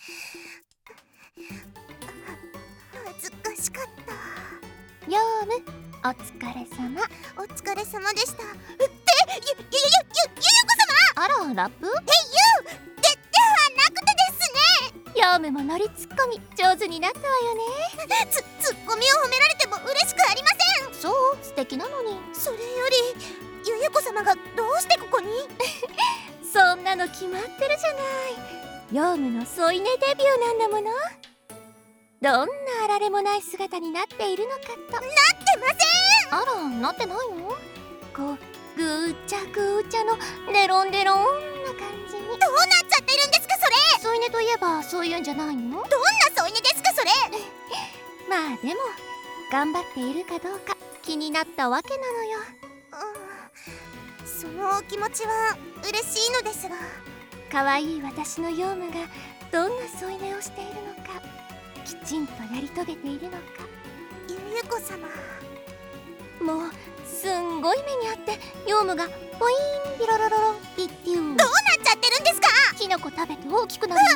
恥ずかしかった。 ヨウム、お疲れ様。 お疲れ様でした。ゆゆこ様。 あら、ラップ？ ではなくてですね。 ヨウムもノリツッコミ上手になったわよね。 ツッコミを褒められても嬉しくありません。 そう、素敵なのに。 それよりゆゆこ様がどうしてここに？ そんなの決まってるじゃない。ヨウムの添い寝デビューなんだもの。どんなあられもない姿になっているのかと。 なってません。 あら、なってないの？こうぐーちゃぐーちゃのデロンデロンな感じに。 どうなっちゃってるんですかそれ。 添い寝といえばそういうんじゃないの？ どんな添い寝ですかそれ。 まあでも頑張っているかどうか気になったわけなのよ。 そのお気持ちは嬉しいのですが、 可愛い私のヨウムがどんな添い寝をしているのか、きちんとやり遂げているのか。 ゆゆこ様、 もうすんごい目にあってヨウムがポイーンビロロロロンピッティュー。 どうなっちゃってるんですか。 キノコ食べて大きくなるの。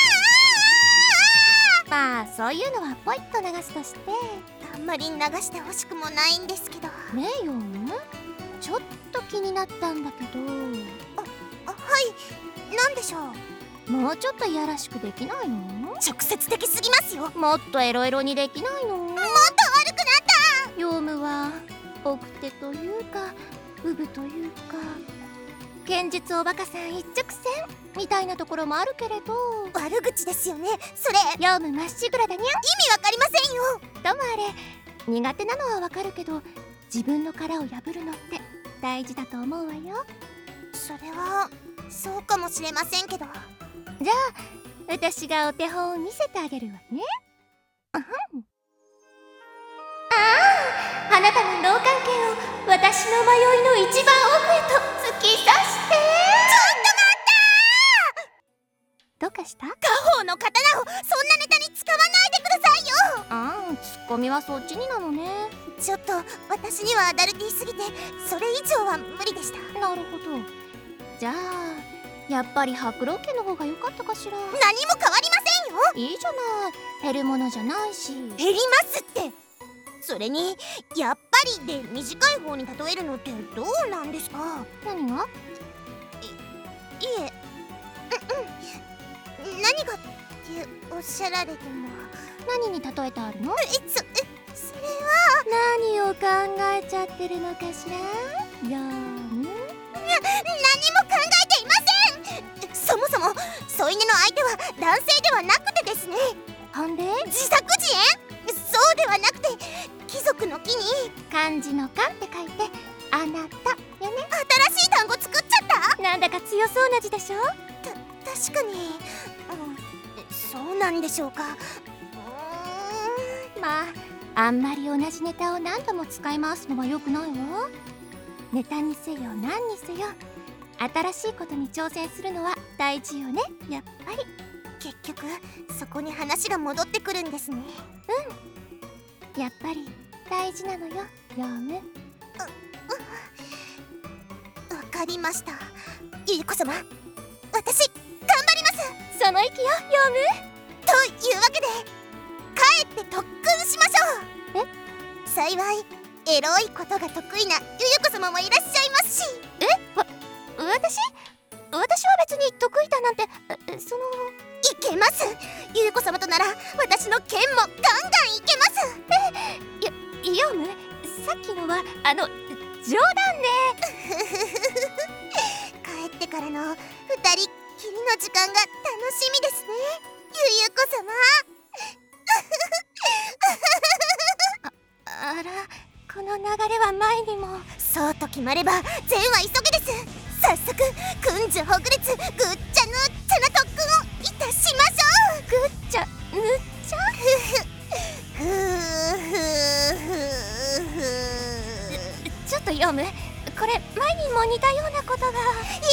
まあそういうのはポイッと流すとして。 あんまり流してほしくもないんですけど。 ねえヨウム、ちょっと気になったんだけど。 はい、なんでしょう。 もうちょっといやらしくできないの？ 直接的すぎますよ。 もっとエロエロにできないの？ もっと悪くなった。 ヨウムは奥手というかウブというか剣術おバカさん一直線みたいなところもあるけれど。 悪口ですよねそれ。 ヨウムまっしぐらだにゃ。 意味わかりませんよ。 ともあれ苦手なのはわかるけど、自分の殻を破るのって大事だと思うわよ。 それはそうかもしれませんけど。 じゃあ私がお手本を見せてあげるわね。ああ、あなたの脳関係を私の迷いの一番奥へと突き刺して。ちょっと待ったー。どうかした？ 家宝の刀をそんなネタに使わないでくださいよ。 ああ、ツッコミはそっちになのね。 ちょっと私にはアダルティーすぎてそれ以上は無理でした。 なるほど。じゃあやっぱり白老家の方が良かったかしら。 何も変わりませんよ。 いいじゃない、減るものじゃないし。 減りますって。それにやっぱりで短い方に例えるのってどうなんですか。 何が？ いえ、何がっておっしゃられても。 何に例えてあるの？ それは何を考えちゃってるのかしら。ヨウム、 何も考えていません。そもそも添い寝の相手は男性ではなくてですね。 ほんで自作自演？そうではなくて貴族の木に漢字の漢って書いてあなたよね。 新しい単語作っちゃった。 なんだか強そうな字でしょ。 確かに、そうなんでしょうか。 まああんまり同じネタを何度も使い回すのは良くないわ。ネタにせよ何にせよ新しいことに挑戦するのは大事よね、やっぱり。 結局そこに話が戻ってくるんですね。 やっぱり大事なのよ、ヨウム。 わかりました。ゆゆこ様、私頑張ります。 その意気よ、ヨウム。 というわけで帰って特訓しましょう。幸いエロいことが得意なゆゆこ様もいらっしゃいますし。 私は別に得意だなんて、 いけます。ゆゆこ様となら私の剣もガンガンいけます。 ヨウム、さっきのは冗談で。 帰ってからの二人っきりの時間が楽しみですね、ゆゆこ様。 あら、この流れは前にも。 そうと決まれば善は急げです。早速訓樹ほぐれつぐっちゃぬっちゃな特訓をいたしましょう。 ぐっちゃぬっちゃちょっとヨウム、これ前にも似たようなことが。